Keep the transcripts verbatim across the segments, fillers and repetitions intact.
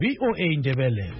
V O A Ndebele.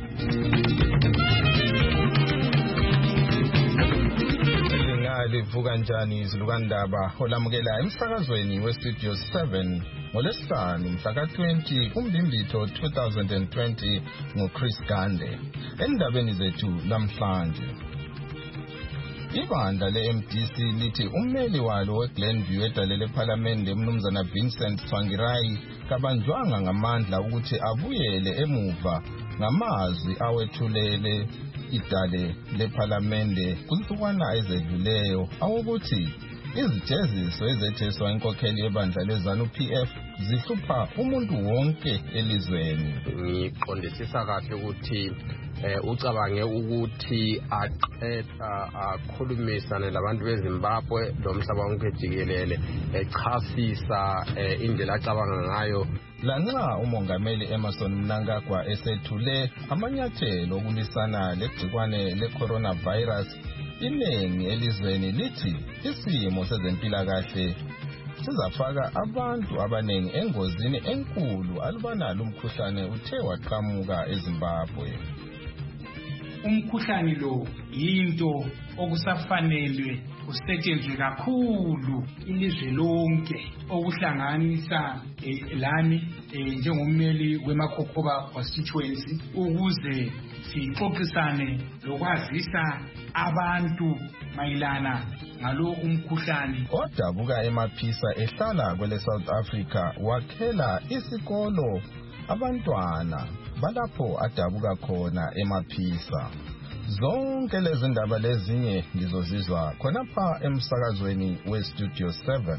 Livuka njani izilukandaba olamukela emsakazweni westudio seven ngolesihlanu mhla twenty kuMbimbitho two thousand twenty ngoChris Gande. Endabeni zethu namhlanje, ibandla le-M D C lithi ummeli walo weGlenview edalele ePhalamende umnumzana Vincent Tsvangirai kabanjwanga ngamandla ukuthi abuyele emuva ngamazwi awethulele idale lePhalamende kunsukwana ezedluleyo awokuthi izijeziso ezetheswa inkokheli yebandla leZANU P F zihlupha umuntu wonke elizweni. Ngiqondisisa kahle ukuthi ucabange ukuthi aqeda akhulumisane labantu beZimbabwe lomhlaba wonke jikelele echasisa indlela acabanga ngayo. Lanxa umongameli Emmerson Mnangagwa esethule amanyathelo okulwisana legcikwane le-coronavirus, iningi elizweni lithi isimo sezempilakahle sizafaka abantu abaningi engozini enkulu alubanalo umkhuhlane uthe waqhamuka eZimbabwe. Umkhuhlane lo yinto okusafanelwe kusetshenzwe kakhulu ilizwe lonke, okuhlanganisa lami njengommeli weMakokoba constituency, ukuze sixoxisane lokwazisa abantu mayelana ngalo umkhuhlane. Odabuka eMaphisa ehlala kwele South Africa wakhela isikolo abantwana balapho adabuka khona eMaphisa. Zonke lezi ndaba lezinye ngizozizwa khonapha emsakazweni westudio seven.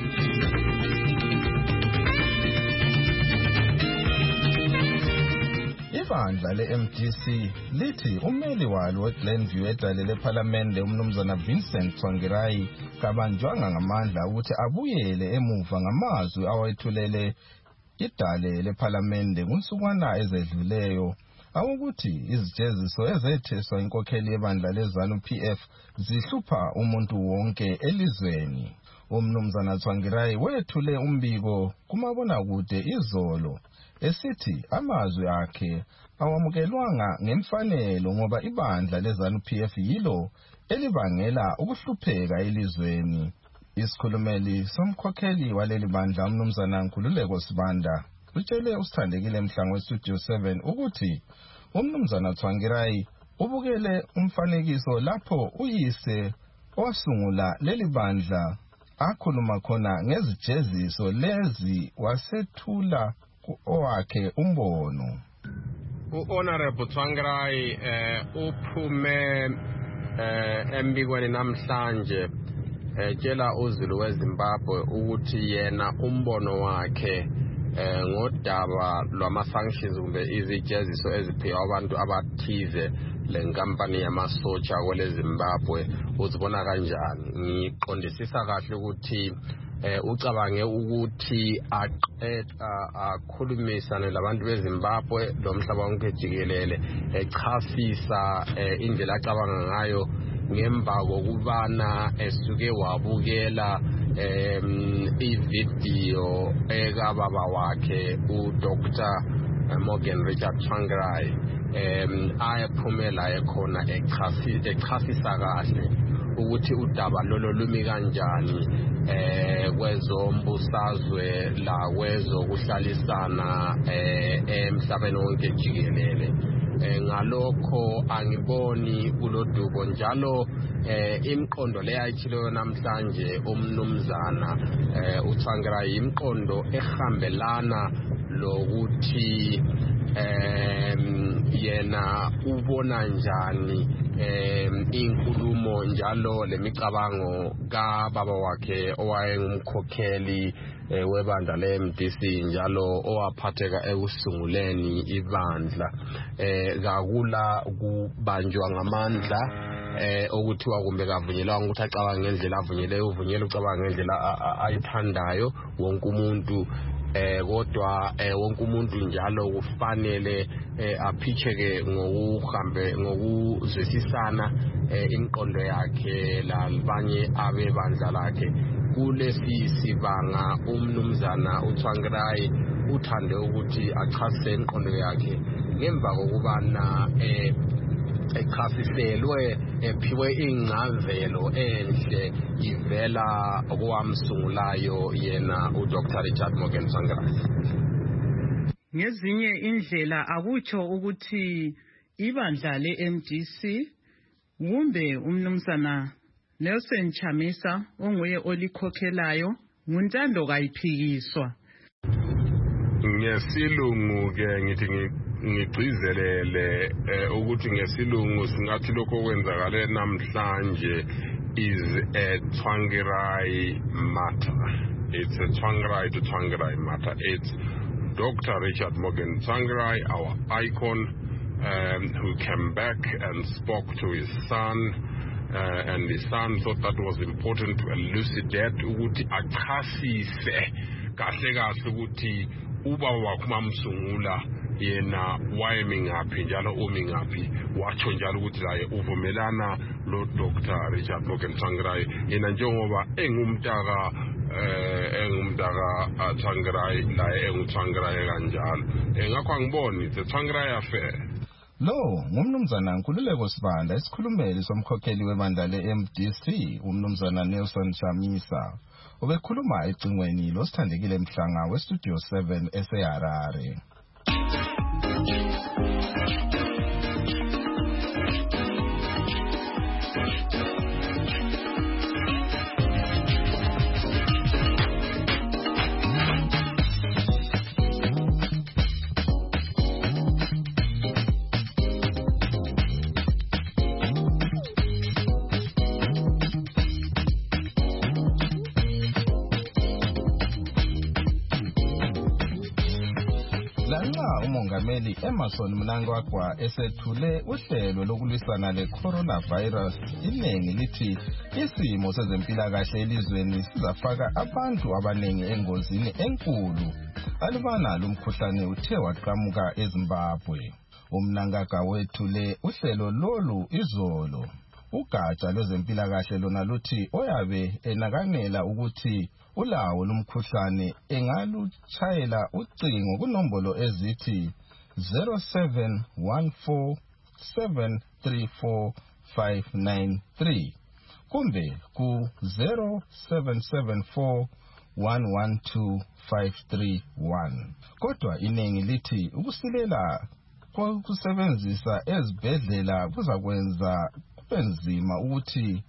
Ibandla le-M D C lithi ummeli walo weGlenview edalele ePhalamende umnumzana Vincent Tsvangirai kabanjwanga ngamandla ukuthi abuyele emuva ngamazwi awethulele idale lePhalamende kunsukwana ezedluleyo awokuthi izijeziso ezetheswa inkokheli yebandla leZANU P F zihlupha umuntu wonke elizweni. Umnumzana Tsvangirai wethule umbiko kumabonakude izolo esithi amazwi akhe awamukelwanga ngemfanelo ngoba ibandla leZANU P F yilo elibangela ukuhlupheka elizweni. Isikhulumeli somkhokheli waleli bandla umnumzana Nkululeko Sibanda utshele usithandekile mhlango westudio seven ukuthi umnumzana Tsvangirai ubukele umfanekiso lapho uyise owasungula leli bandla akhuluma khona ngezijeziso lezi wasethula owakhe umbono. U-Honorable Tsvangirai uphume embikweni namhlanje tshela uZulu weZimbabwe ukuthi yena umbono wakhe ngodaba lwama-sanctions kumbe izijeziso eziphiwa abantu abathize lenkampani yamasotsha kwele Zimbabwe uzibona kanjani. Ngiqondisisa kahle ukuthi ucabange ukuthi aqeda akhulumisane labantu beZimbabwe lomhlaba wonke jikelele echasisa indlela acabanga ngayo ngemva kokubana esuke wabukela ividiyo ekababa wakhe uDoctor Morgan Richard Tsvangirai ayephumela ekhona echasisa kahle ukuthi udaba lolo lumi kanjani kwezombusazwe la kwezokuhlalisana emhlabeni wonke jikelele. Ngalokho angiboni kulodubo njalo imqondo leyayithilo namhlanje umnumzana uTsvangirai imqondo ehambelana lokuthi yena ubona njani inkulumo njalo lemicabango kababa wakhe owayengumkhokheli webandla le-M D C njalo owaphatheka ekusunguleni ibandla kakula kubanjwa ngamandla okuthiwa kumbe kavunyelwa ukuthi acabanga ngendlela avunyele uvunyela ucabanga ngendlela ayithandayo wonke umuntu eh kodwa wonke umuntu njalo kufanele aphicheke ngokuhambe ngokuzwisisana inqondo yakhe labanye abebandla lakhe kulesi sibanga umnumzana uTsvangirai uthande ukuthi achase inqondo yakhe ngemva kokubana eh echasiselwe ephiwe ingcazelo enhle ivela kwamsungulayo yena uDr Richard Morgan Tsvangirai. Ngezinye indlela akutsho ukuthi ibandla le-M D C kumbe umnumzana Nelson Chamisa onguye olikhokhelayo nguntando kayiphikiswa. Ngesilungu ke ngithi ngigcizelele ukuthi ngesilungu singathi lokho kwenzakale namhlanje is a Tsvangirai matter. It's a Tsvangirai to Tsvangirai matter. It's Doctor Richard Morgan Tsvangirai, our icon, um, who came back and spoke to his son. Uh, and his son thought that was important to elucidate ukuthi achasise kahle kahle ukuthi uba wakumamsungula yena wayemingaphi njalo umingaphi watsho njalo ukuthi laye uvumelana lo Doctor Richard Morgan Tsvangirai yena njengoba engumntaka eh engumntaka Tsvangirai laye engumtsvangirai kanjalo ngakho angiboni it's a Tsvangirai affair. Lo ngumnumzana Nkululeko Sibanda isikhulumeli somkhokheli webandla le-M D C umnumzana Nelson Chamisa obekhuluma ecingweni losithandekile Mhlanga weStudio seven eseHarare. Lanxa umongameli Emmerson Mnangagwa esethule uhlelo lokulwisana le-coronavirus, iningi lithi isimo sezempilakahle elizweni sizafaka abantu abaningi engozini enkulu alubana lumkhuhlane uthe waqhamuka eZimbabwe. UMnangagwa wethule uhlelo lolu izolo. Ugatsha lwezempilakahle lona luthi oyabe enakangela ukuthi ulawo lumkhuhlane engalutshayela ucingo kunombolo ezithi zero seven one four seven three four five nine three kumbe ku zero seven seven four one one two five three one. Kodwa iningi lithi ukusilela kokusebenzisa ezibhedlela kuzakwenza kubenzima ukuthi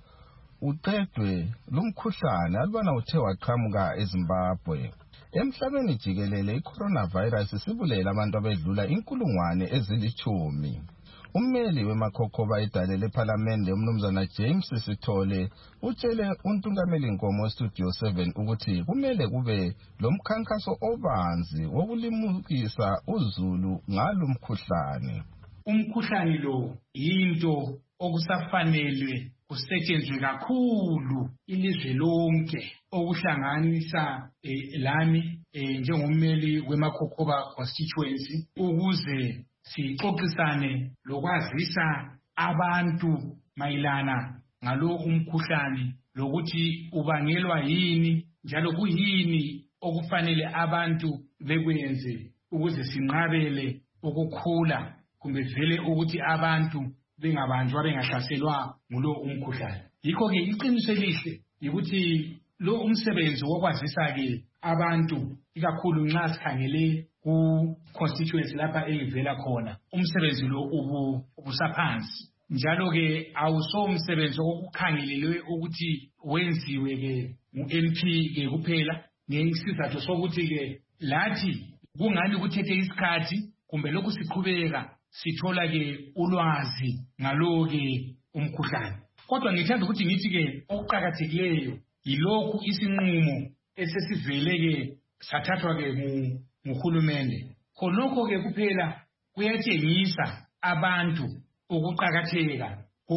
uqedwe lumkhuhlane alubana uthe waqhamuka eZimbabwe. Emhlabeni jikelele i-coronavirus isibulela abantu abedlula inkulungwane ezilithumi. Ummeli wemakhokhoba edale lePhalamende umnumzana James Sithole utshele uNtungameli Nkomo weStudio seven ukuthi kumele kube lomkhankaso obanzi wokulimukisa uzulu ngalumkhuhlane. Umkhuhlane lo yinto okusafanelwe kusetshenzwe kakhulu ilizwe lonke okuhlanganisa eh, lami eh, njengommeli weMakhokhoba constituency ukuze sixoxisane lokwazisa abantu mayilana ngalo umkhuhlane lokuthi ubangelwa yini njalo kuyini okufanele abantu bekwenze ukuze sinqabele ukukhula kumbe vele ukuthi abantu bengabanjwa bengahlaselwa ngulo umkhuhlane. Yikho ke iqiniso elihle ukuthi lo umsebenzi wokwazisa ke abantu ikakhulu nxa sikhangele ku constituency lapha elivela khona umsebenzi lo ubu ubusaphansi njalo ke awuso umsebenzi okukhangelelwe ukuthi wenziwe ke mu-M P ke kuphela ngesizathu sokuthi ke lathi kungani kuthethe isikhathi kumbe lokhu siqhubeka sithola ke ulwazi ngalo ke umkhuhlane. Kodwa ngithanda ukuthi ngithi ke okuqhakathekileyo yilokhu isinqumo esesivele ke sathathwa ke nguhulumende. Khonokho ke kuphela kuyatshengisa abantu ukuqhakatheka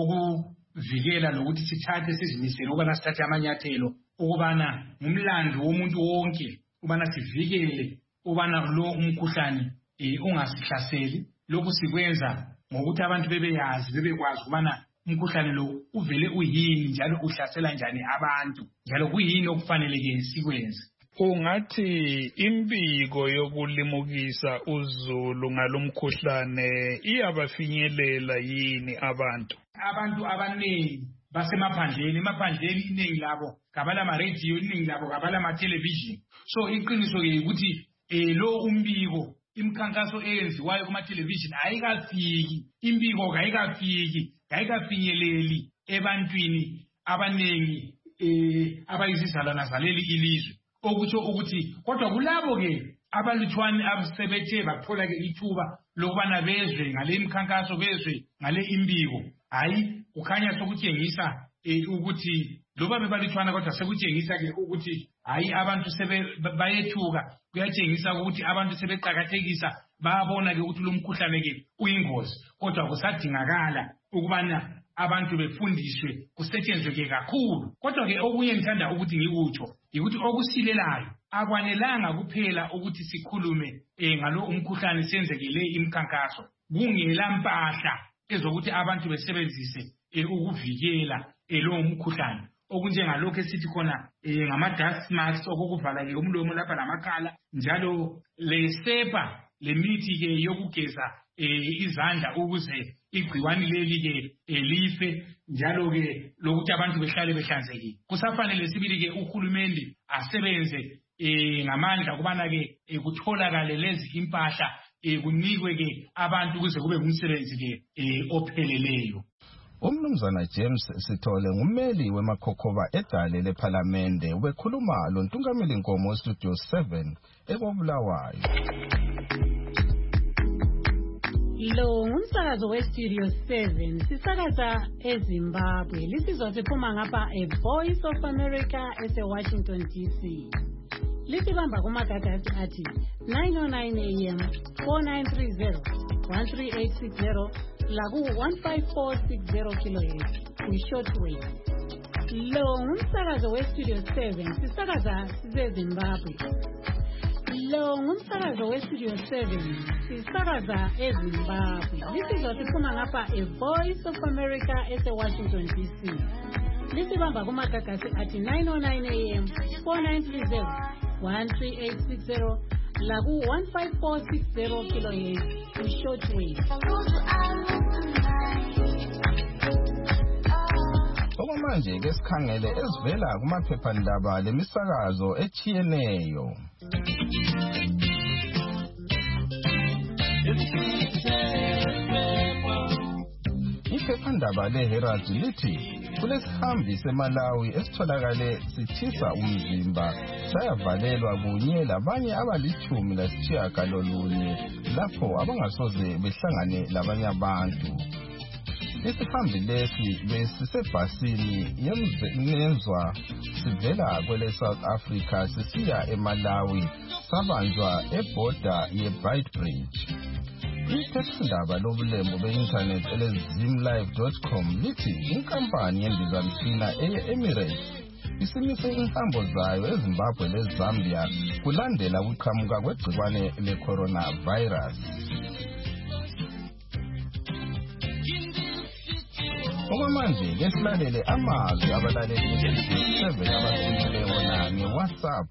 kokuvikela lokuthi sithathe sizimisele ukubana sithathe amanyathelo ukubana ngumlando womuntu wonke ukubana sivikele ukubana lo umkhuhlane ungasihlaseli. Lokhu sikwenza ngokuthi abantu bebeyazi bebekwazi ukubana umkhuhlane lo uvele uyini njalo uhlasela njani abantu njalo kuyini okufanele ke sikwenze. Ungathi imbiko yokulimukisa uzulu ngalomkhuhlane iyabafinyelela yini abantu? Abantu abaningi basemaphandleni, emaphandleni iningi labo kabala ma radio, iningi labo kabala ma television. So iqiniso ke ukuthi eh lo umbiko imkhankaso eyenziwayo kuma television ayikafiki, imbiko kayikafiki, kayikafinyeleli ebantwini abaningi eh abayizizalwana zaleli ilizwe. Okutsho ukuthi kodwa kulabo ke abalutshwane abasebethe bathola ke ithuba lokubana bezwe ngale imkhankaso, bezwe ngale imbiko, hayi kukhanya sokutshengisa ukuthi loba bebalutshwana kodwa sekutshengisa ke ukuthi hayi abantu sebe bayethuka, kuyatshengisa ukuthi abantu sebeqhakathekisa, bayabona ke ukuthi lo mkhuhlane ke uyingozi, kodwa kusadingakala ukubana abantu befundiswe, kusetshenzwe ke kakhulu. Kodwa ke okunye ngithanda ukuthi ngikutsho ukuthi okusilelayo akwanelanga kuphela ukuthi sikhulume eh ngalo umkhuhlane senzekele imkhankaso, kungela mpahla ezokuthi abantu besebenzise ukuvikela lo umkhuhlane, okunjengalokho esithi khona ngama dust masks okuvala ke umlomo lapha namakhala, njalo lesepa lemithi ke yokugeza izandla ukuze igciwani leli ke elife, njalo ke lokuthi abantu behlale behlanzekile. Kusafanele sibili ke uhulumende asebenze ngamandla kubana ke kutholakale lezi impahla kunikwe ke abantu ukuze kube umsebenzi ke opheleleyo. Umnumzana James Sithole ngummeli weMakhokhoba edale lePhalamende ubekhuluma lo Ntungameli Nkomo Studio seven eBulawayo. Lo ngumsakazo weStudio seven sisakaza eZimbabwe, lisizwa siphuma ngapha eVoice of America eseWashington D C. Lisibamba kumagagasi athi nine oh nine A M, four nine three zero, one three eight six zero laku one five four six zero kilohertz kwi-shortwave. Lo ngumsakazo weStudio seven sisakaza siseZimbabwe. Lo ngumsakazo weStudio seven sisakaza eZimbabwe, lisizwa siphuma ngapha eVoice of America eseWashington D C. Lisibamba kumagagasi athi nine oh nine A M, four nine three zero, one three eight six zero laku one five four six zero kilohertz kwi-shortwave. Okwamanje ke sikhangele ezivela kumaphephandaba lemisakazo echiyeneyo. Iphephandaba leHerald lithi kulesihambi seMalawi esitholakale sithisa umzimba sayavalelwa kunye labanye abalithumi lasitshiyagalolunye lapho abangasoze behlangane labanye abantu. Isihambi lesi besisebhasini yemzwa sivela kwele South Africa sisiya eMalawi, sabanjwa ebhoda yeBrightbridge. Iphephandaba lobulembu be-internet elezimlive dot com lithi inkampani yendizamtshina eye-Emirates isimise inhambo zayo eZimbabwe leZambia kulandela ukuqhamuka kwegciwane le-coronavirus. Okwamanje ke silalele amazwi abalaleli be-Studio seven abathumele wona nge-WhatsApp.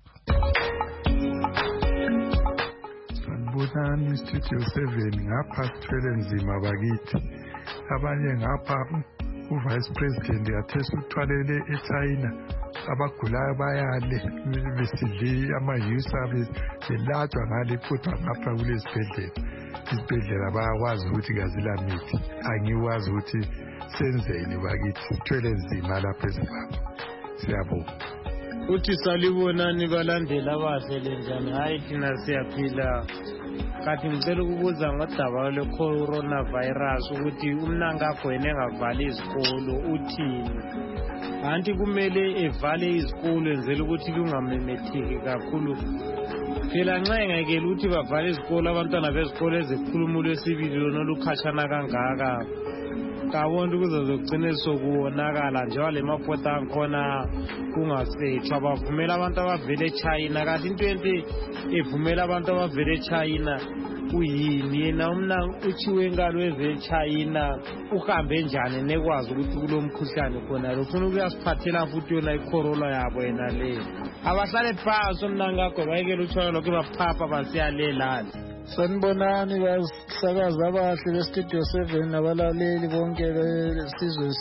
Sanibonani Studio seven, ngapha sithwele nzima bakithi. Abanye ngapha uVice President yathesa uthwalele eChina, abagulayo bayale besidle ama-yusa belatshwa ngale kodwa ngapha kulesibhedlela. Isibhedlela bayakwazi ukuthi kazila mithi. Angiwazi ukuthi senzeni bakithi, sithwele nzima lapha eZimbabwe. Siyabonga. Uthi salibonani balandela abasele njani? Hayi thina siyaphila. Kathi ngicela ukubuza ngodaba lwe-coronavirus ukuthi umnankakho yena engavali izikolo uthini? Anti kumele evale izikolo enzela ukuthi kungamemetheki kakhulu. Phela nxa engekela ukuthi bavale izikolo abantwana bezikolo ezikhuluma ulwesibili lona olukhashana kangaka, kabona ukuze zogcine sokuwonakala njengoba le mapota akhona kungasetshwa. Bavumela abantu abavele eChina, kanti into ente evumela abantu abavele eChina uyini yena umnanga uchiwe ngalo eveChina uhambe njani nekwazi ukuthi kulomkhuhlane khona lo ufuna ukuyasiphathela futhi yona icorona yabo yena le abahlale phansi umnanga akho bayekela utshwala lokho baphapha basiyalelana. Sanibonani basakaza abahle bestudio seven nabalaleli bonke besizwe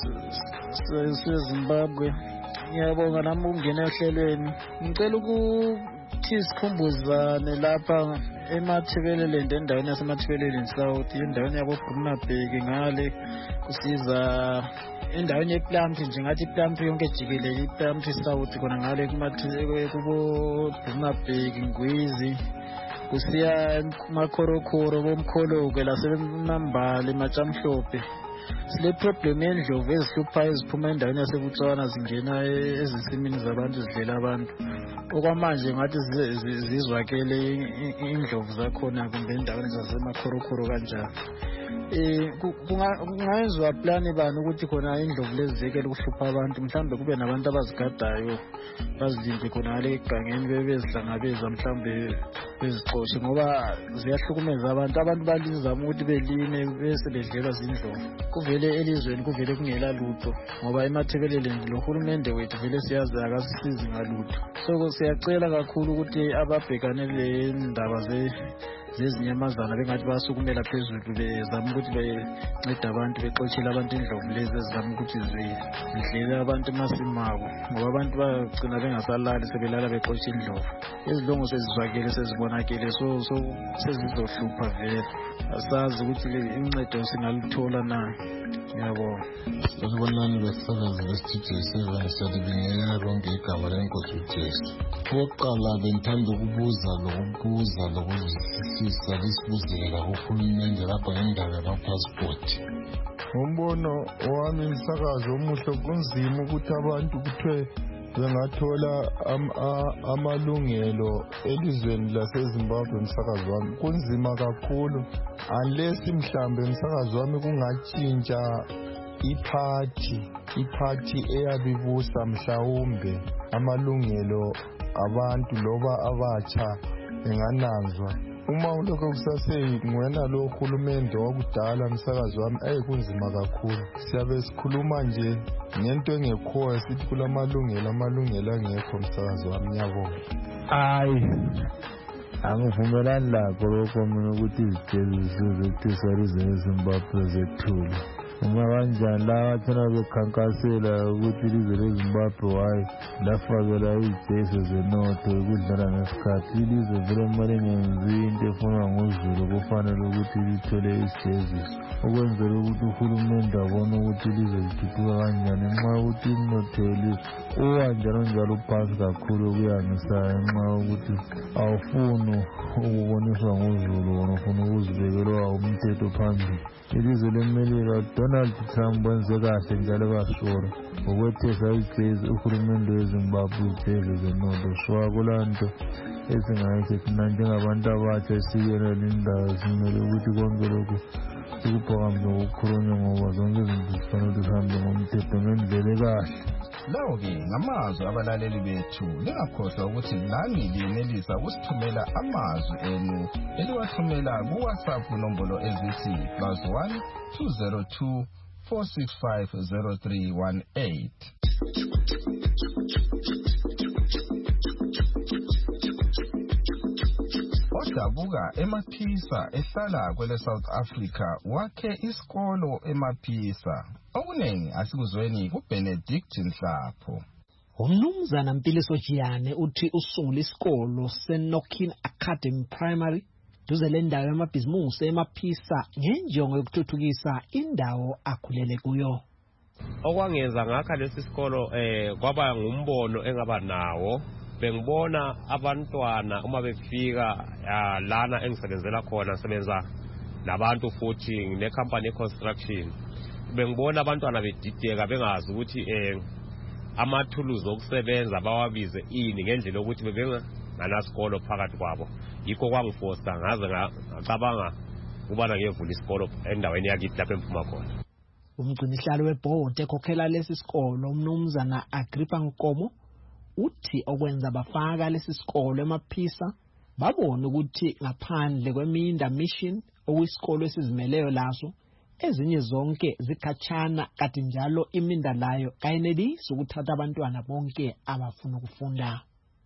seZimbabwe. Ngiyabonga nami ukungena ehlelweni. Ngicela ukuthi sikhumbuzane lapha eMathebeleland endaweni yaseMathebeleland South endaweni yabo Brunabhek ngale kusiza endaweni yePlant nje ngathi iPlant yonke jikelele iPlant South khona ngale kumathebe kubo Brunabhek Ngwizi kusiya makhorokhoro bomkholoke laseNambala eMatshamhlophe. Sile problem yendlovu ezihluphayo eziphuma endaweni yaseButswana zingena ezisimini zabantu zidlela abantu. Okwamanje ngathi zizwakele indlovu zakhona kumbe endaweni zasemakhorokhoro kanjalo. Eh kungayenzwa plan bani ukuthi khona indlovu lezikele ukuhlupha abantu mhlambe kube nabantu abazigadayo bazilinde khona ngale egangeni bebezihlangabeza mhlambe bezixoshe ngoba ziyahlukumeza abantu abantu balizama ukuthi belime bese bedlela zindlovu. Kuvele elizweni kuvele kungela lutho ngoba eMathebeleland lo hulumende wethu vele siyazi akasisizi ngalutho. So siyacela kakhulu ukuthi ababhekane le ndaba ze zezinyamazana bengathi basukumela phezulu bezama ukuthi bencede abantu bexoshela abantu indlovu lezi ezizama ukuthi zidlele abantu emasimabo ngoba abantu bagcina bengasalali sebelala bexosha indlovu. Izilongo sezizwakele sezibonakele so so sezizohlupha vele asazi ukuthi incedo singaluthola na. Ngiyabonga. Sanibonani besakazi bestudio seven sadibingelela lonke igama lenkosi uJesu. Okokuqala bengithanda ukubuza lokubuza lokuzwisisa lisibuzela kuhulumende lapha ngendaba yamapassport. Umbono wami umsakazo omuhle kunzima ukuthi abantu kuthiwe bengathola amalungelo elizweni laseZimbabwe. Umsakazo wami kunzima kakhulu unless mhlambe umsakazo wami kungatshintsha iphathi iphathi eyabibusa mhlawumbe amalungelo abantu loba abatsha engananzwa. Uma ulokho kusaseyingwena lo hulumende wakudala umsakazo wami ayikunzima kakhulu. Siyabe sikhuluma nje ngento engekhoyo sithi kulamalungelo amalungelo angekho umsakazo wami. Ngiyabonga. Hayi angivumelani lakho lokho mina ukuthi izitshelo zezethisa eZimbabwe zethule. Uma kanjani la thina bekhankasela ukuthi ilizwe leZimbabwe wayi lafakela ijesu zenotho ukudlala ngesikhathi ilizwe vele kumele ngenzi into efunwa nguzulu kufanele ukuthi lithole isijeziso ukwenzela ukuthi uhulumende abone ukuthi ilizwe lithuthuka kanjani nxa ukuthi umnotheli uwanjalo njalo phansi kakhulu kuyangisayo nxa ukuthi awufuni ukuboniswa nguzulu wona ufuna ukuzibekela umthetho phambili. Ilizwe leMelika Donald Trump wenze kahle njalo basura ukwethesa ijezi uhulumende weZimbabwe ijezi zenotho shwa kulanto esingayikho thina njengabantu abatsha esiyelela indawo simele ukuthi konke lokhu sikubhakambe ngokukhulunywa ngoba zonke izinto zifanele zihambe ngomthetho ngendlela ekahle. Lawo-ke ngamazwi abalaleli bethu lingakhohlwa ukuthi lani liyenelisa ukusithumela amazwi enu eliwathumela kuWhatsApp nombolo ezithi plus one two zero two four six five zero three one eight. Odabuka eMaphisa ehlala kwele South Africa wakhe isikolo eMaphisa. Okunengi asikuzweni kuBenedict Nhlapho. Umnumzana Mpiliso Jiyane uthi usungula isikolo seNokin Academy Primary duze lendawo yamabhizimusi eMaphisa ngenjongo yokuthuthukisa indawo akhulele kuyo. Okwangenza ngakha lesi sikolo eh kwaba ngumbono engaba nawo. Bengibona abantwana uma befika lana engisebenzela khona sebenza nabantu futhi ne company construction. Bengibona abantwana bedideka bengazi ukuthi eh amathuluzi okusebenza bawabize ini ngendlela ukuthi bebenga nganasikolo phakathi kwabo. Yikho kwangifosa ngaze ngacabanga kubana ngiyevula isikolo endaweni yakithi lapha eMpuma khona. Umgcinihlalo webhodi ekhokhela lesi sikolo umnumzana Agrippa Nkomo uthi okwenza bafaka lesi sikolo eMaphisa babona ukuthi ngaphandle kweMinda Mission okuyisikolo esizimeleyo laso ezinye zonke zikhatshana kanti njalo iMinda layo kayenelisi ukuthatha abantwana bonke abafuna ukufunda.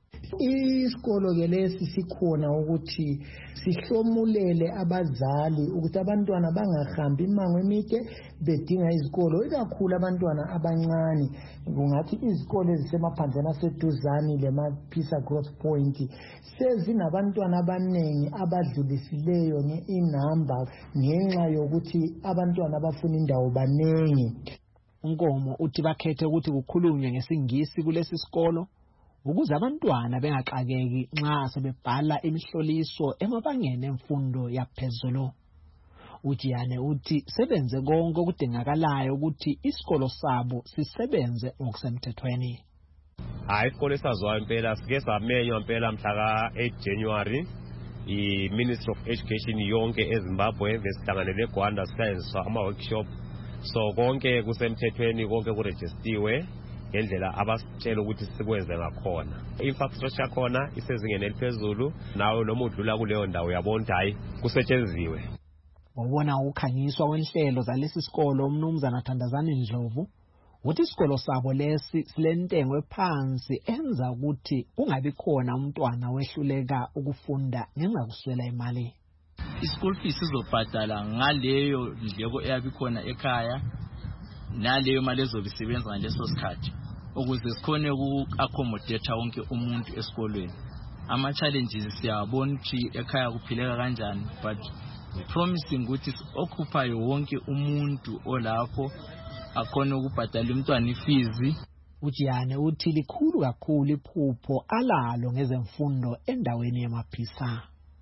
Isikolo ke lesi sikhona ukuthi sihlomulele abazali ukuthi abantwana bangahambi imango emide bedinga izikolo, ikakhulu abantwana abancane. Kungathi izikolo ezisemaphandleni aseduzane leMaphisa Growth Point sezinabantwana abanengi abadlulisileyo inamba ngenxa yokuthi abantwana abafuna indawo banengi. uNkomo uthi bakhethe ukuthi kukhulunywe ngesingisi kulesi sikolo ukuze abantwana bengaxakeki nxa sebebhala imihloliso emabangeni emfundo yaphezulu. uJiyane uthi sebenze konke okudingakalayo ukuthi isikolo sabo sisebenze ngokusemthethweni. Hayi isikole saziwayo impela sike samenywa impela mhla ka eight January i-Ministry of Education yonke eZimbabwe besihlanganele eGwanda sisayenziswa ama-workshop. So konke kusemthethweni, konke kurejistiwe ngendlela abasitshela ukuthi sikwenze ngakhona. Infrastructure khona isezingeni eliphezulu, nawe noma udlula kuleyo ndawo uyabona hayi kusetshenziwe. Ngobona ukukhanyiswa kwenhlelo zalesi sikolo uMnumzana Thandazani Ndlovu uthi isikolo sabo lesi silentengo ephansi enza ukuthi kungabi khona umntwana wehluleka ukufunda ngenxa kuswela imali. Ischool fees izobhadala ngaleyo ndleko eyabikhona ekhaya naleyo mali ezobisebenza ngaleso sikhathi ukuze sikhone uku-accommodate wonke umuntu esikolweni. Ama challenges siyabona ukuthi ekhaya kuphileka kanjani, but promising ukuthi occupy wonke umuntu olapho akhona ukubhadala umntwana ifees. uJiyane uthi likhulu kakhulu iphupho alalo ngezemfundo endaweni yeMaphisa.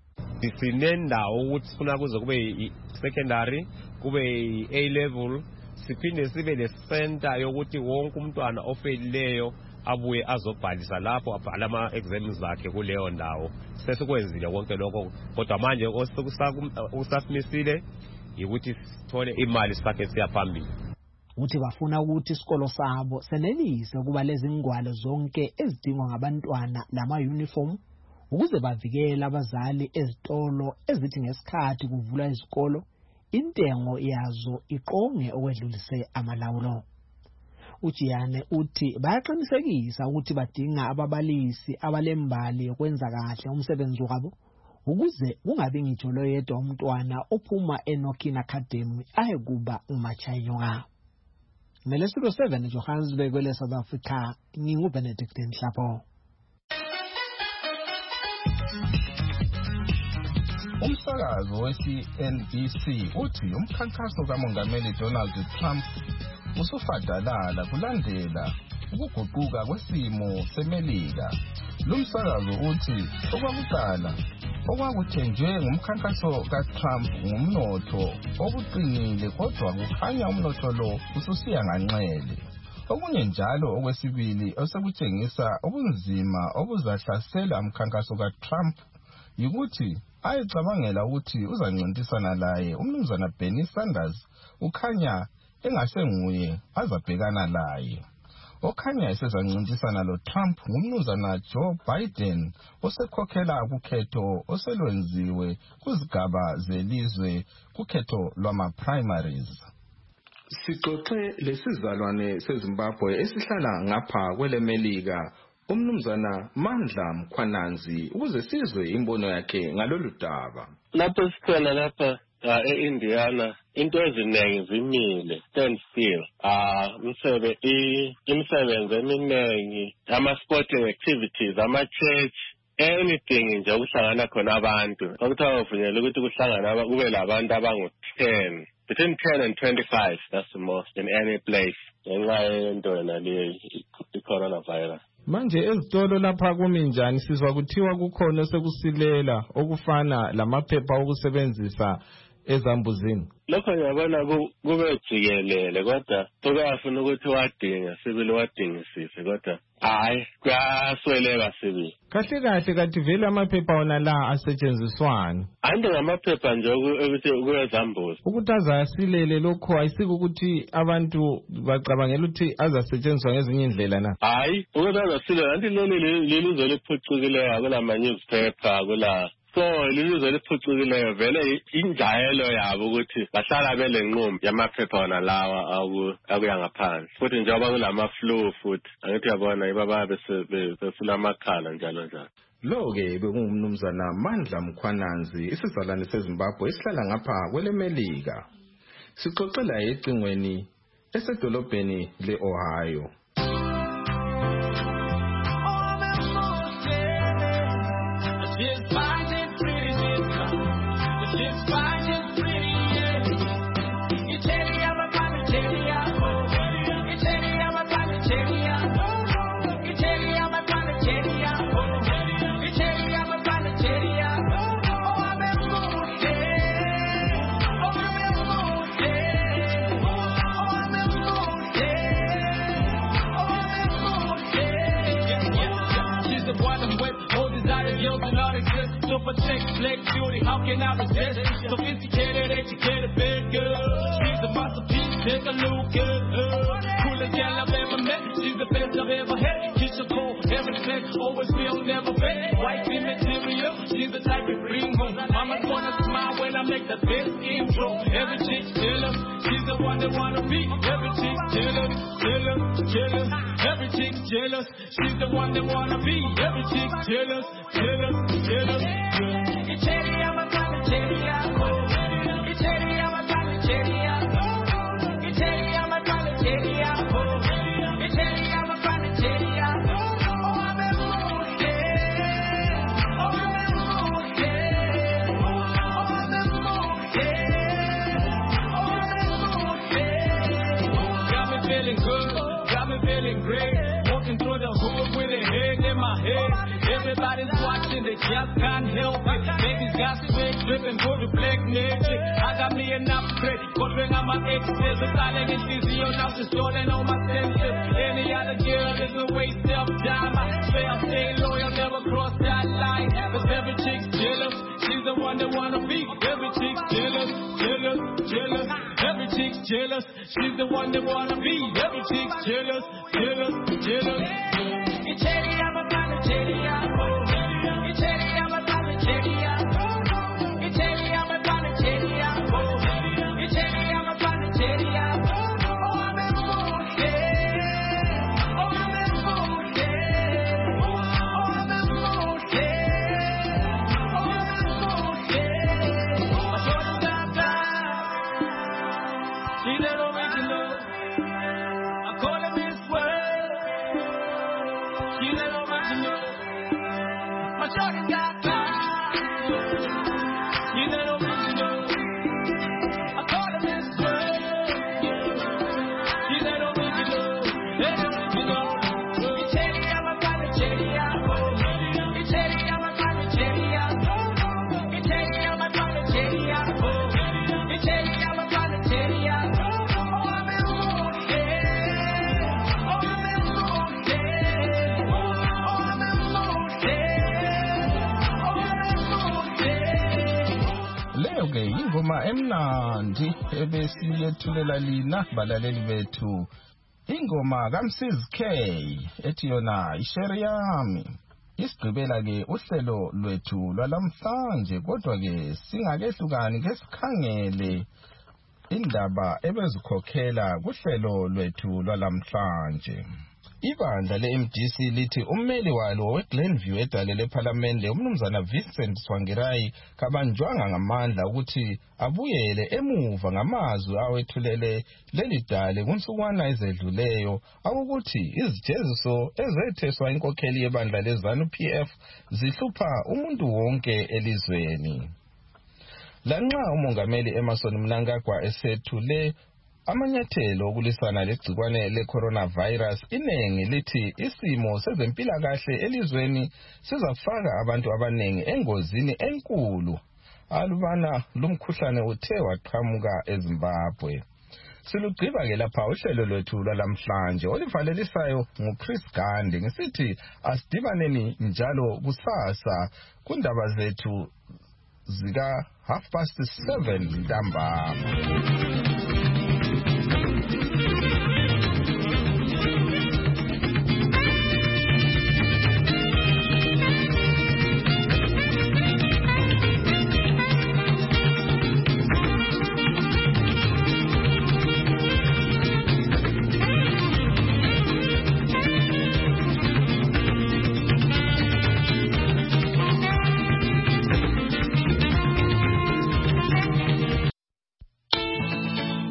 Sinendawo ukuthi sifuna kuze kube i-secondary, kube i-A level, siphinde sibe le-center yokuthi wonke umntwana ofelileyo abuye azobhalisa lapho abhala ama-exams zakhe kuleyo ndawo. Sesikwenzile konke lokho, kodwa manje usasimisile yikuthi sithole imali sakhe siyaphambili. Uthi bafuna ukuthi isikolo sabo senelise ukuba lezi ngwalo zonke ezidingwa ngabantwana lama-uniform ukuze bavikele abazali ezitolo ezithi ngesikhathi kuvula izikolo intengo yazo iqonge okwedlulise amalawulo. uJiyane uthi bayaqinisekisa ukuthi badinga ababalisi abalembali yokwenza kahle umsebenzi wabo ukuze kungabi ngijolo yedwa umntwana ophuma eNokin Academy ayekuba uMachayinyoka. Melesilo seven Johannesburg kwele South Africa, nginguBenedict Nhlapo. Umsakazo we-C N B C uthi umkhankaso kaMongameli Donald Trump usufadalala kulandela ukuguquka kwesimo seMelika. Lumsakazo uthi okwakuqala okwakuthenjwe ngumkhankaso kaTrump ngumnotho obuqinile, kodwa kukhanya umnotho lo ususiya nganxele. Okunye njalo okwesibili osekutshengisa ubunzima obuzahlasela umkhankaso kaTrump yikuthi ayecabangela ukuthi uzancintisana laye uMnumzana Bernie Sanders ukhanya engasenguye azabhekana laye. Okhanya esezancintisana lo Trump ngumnumzana Joe Biden osekhokhela kukhetho oselwenziwe kuzigaba zelizwe kukhetho lwama-primaries. Sixoxe lesizalwane seZimbabwe esihlala ngapha kweleMelika uMnumzana Mandla Mkhwananzi ukuze sizwe imbono yakhe ngalolu daba. Lapho sikhona lapha e-Indiana into eziningi zimile stand still. Ah umsebe imisebenzi eminingi, ama-sporting activities, ama-church, anything nje ukuhlangana khona abantu. Okuthiwa uvunyelwe ukuthi kuhlangana kube labantu abangu ten. Between ten and twenty-five, that's the most in any place. Ngenxa yento yona le i-coronavirus. Manje ezitolo lapha kuminjani sizwa kuthiwa kukhona sekusilela okufana lamaphepha okusebenzisa ezambuzini? Lokho ngiyabona kube jikelele kodwa kuyafuna ukuthi wadinga sibili wadingisise kodwa hayi kuyasweleka sibili. Kahle kahle kathi vele amaphepha wona la asetshenziswani? Ande ngamaphepha nje ukuthi kuyezambuzi. Ukuthi azasilele lokho ayisiko ukuthi abantu bacabangela ukuthi azasetshenziswa ngezinye indlela na? Hayi ukuthi azasilela anti leli lelizwe liphucukileyo kula newspaper kula so lelizwe liphucukileyo vele injayelo yabo ukuthi bahlala belenqomo yamaphepha wona lawa akuya ngaphansi futhi njengoba kulama flu futhi angithi yabona ibaba besefuna amakhala njalo njalo. Lo-ke bekungumnumzana Mandla Mkhwananzi isizalwane seZimbabwe esihlala ngapha kwelemelika. Sixoxela ecingweni esedolobheni le-Ohio. Super chick, black beauty, how can I resist? Sophisticated, educated, bad girl. She's a masterpiece, take a look at her. Coolest gal I've ever met, she's the best I've ever had. Kiss her cold, every flex, always feel never bad. White in material, she's the type you bring home. Mama's gonna smile when I make the best intro. Every chick jealous, she's the one that wanna be. Every chick jealous, jealous, jealous. Every chick jealous, she's the one that wanna be. Every chick jealous, jealous, jealous. Everybody's watching, they just can't help it. Baby's got straight dripping for the black magic. I got me enough credit, cause when I'm my exes, I'm styling and physio, now she's stolen all my senses. Any other girl is a waste of time. I swear I'll stay loyal, never cross that line. Cause every chick's jealous, she's the one that wanna be. Every chick's jealous, jealous, jealous. Every chick's jealous, she's the one that wanna be. Every chick's jealous, jealous, jealous. Ingoma emnandi ebesiyethulela lina balaleli bethu. Ingoma kaMsizi K ethi yona ishere yami. Isigqibela ke uhlelo lwethu lwalamhlanje kodwa ke singakehlukani ke sikhangele indaba ebezikhokhela kuhlelo lwethu lwalamhlanje. Ibandla le-M D C lithi ummeli walo weGlenview edalele ePhalamende umnumzana Vincent Tsvangirai kabanjwanga ngamandla ukuthi abuyele emuva ngamazwi awethulele leli dale kunsukwana ezedluleyo akukuthi izijeziso ezetheswa inkokheli yebandla leZANU P F zihlupha umuntu wonke elizweni. Lanxa umongameli Emmerson Mnangagwa esethule amanyathelo okulisana legcikwane le-coronavirus, inengi lithi isimo sezempilakahle elizweni sizafaka abantu abanengi engozini enkulu. alubana lumkhuhlane uthe waqhamuka eZimbabwe. Silugqiba-ke lapha uhlelo lwethu lwalamhlanje olivalelisayo nguChris Gande ngisithi asidibaneni njalo kusasa kundaba zethu zika half past seven ntambama.